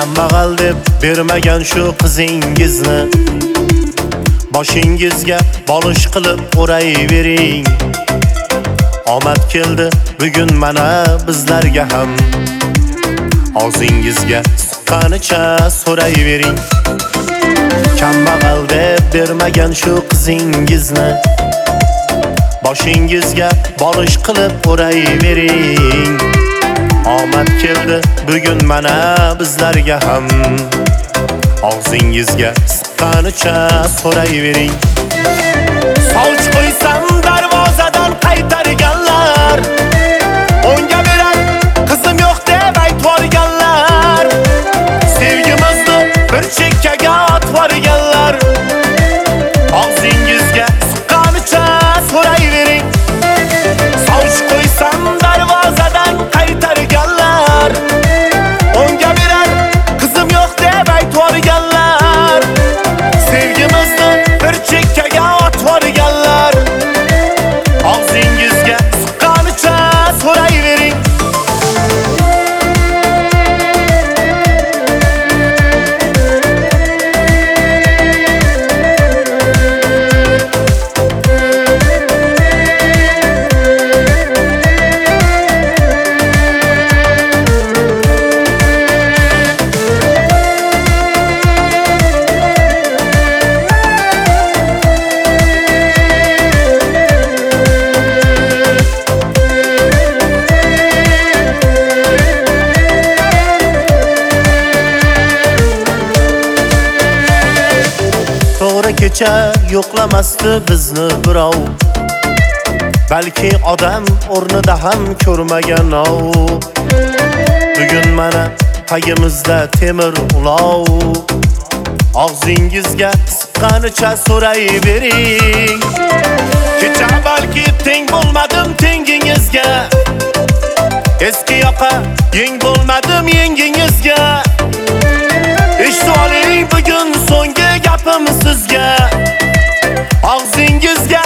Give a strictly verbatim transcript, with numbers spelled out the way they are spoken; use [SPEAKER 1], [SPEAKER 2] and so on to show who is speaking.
[SPEAKER 1] Kambag'al deb bermagan shu qizingizni boshingizga bolish qilib o'rayvering. Omad keldi bugun mana bizlarga ham. Og'zingizga siqqanicha so'rayvering. Kambag'al deb bermagan shu qizingizni boshingizga bolish qilib o'rayvering. Omad keldi bugun mana bizlarga ham. Og'zingizga siqqanicha so'rayvering. Sovch qo'ysam darvozadan qaytarganlar, o'nga berar qizim yo'q deb aytvorganlar, sevgimizni bir chekkaga otvorganlar. Og'zingizga siqqanicha so'rayvering. Sovch qo'ysam darvozadan qaytarganlar, o'nga berar qizim yo'q deb aytvorganlar, sevgimizni bir chekkaga otvorganlar. Og'zingizga siqqanicha so'rayvering. Kecha yo'qlamasdi bizni birov, balki odam o'rnida ham ko'rmagan ov. Bugun mana tagimizda temir ulov. Og'zingizga siqqanicha so'rayvering. Kecha balki teng bo'lmadim tengingizga, eski yoqa yeng bo'lmadim yengingizga. Eshitib oling bugun so'nggi gapim sizga. Og'zingizga